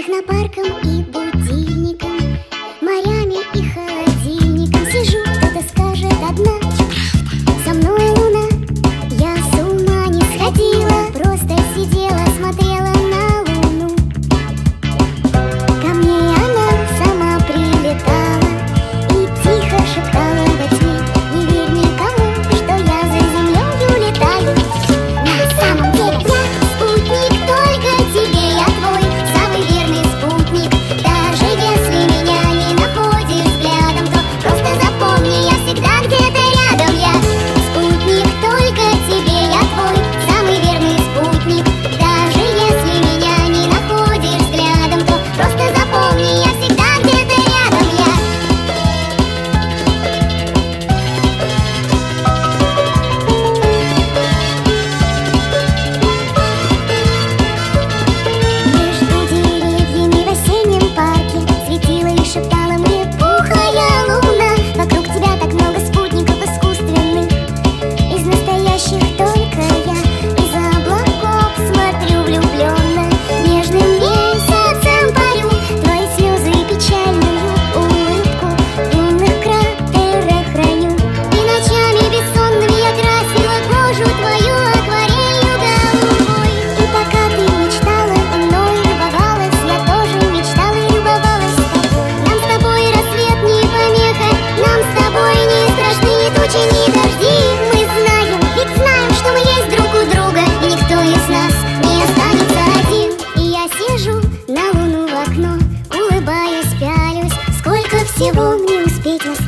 технопарком и будильником, морями и холодильником. Сижу, кто-то скажет одна: со мной луна, я с ума не сходила, просто сидела, смотрела на луну. Ко мне она сама прилетала и тихо шептала во тьме: не верь никому, что я за землею летаю. На самом деле я спутник, только тебе я твой самый верный спутник. Даже если меня не находишь взглядом, то просто запомни, я всегда где-то рядом. Я спутник, только тебе я твой самый верный спутник. Даже если меня не находишь взглядом, то просто запомни, я всегда где-то рядом. Между деревьями в осеннем парке светила и шептала мне в ухо я луна. Вокруг тебя так много спутников искусственных, из настоящих только я. Из облаков смотрю влюбленно, нежным месяцем парю. Твои слезы и печальную улыбку в лунных кратерах храню. И ночами бессонными я красила кожу твою акварелью голубой. И пока ты мечтала и мной любовалась, я тоже мечтала и любовалась с тобой. Нам с тобой рассвет не помеха, нам с тобой не страшны ни тучи, ни дожди. Мы знаем, ведь знаем, что мы есть друг у друга, и никто из нас не останется один. И я сижу на луну в окно, улыбаюсь, пялюсь, сколько всего мне успеть осталось.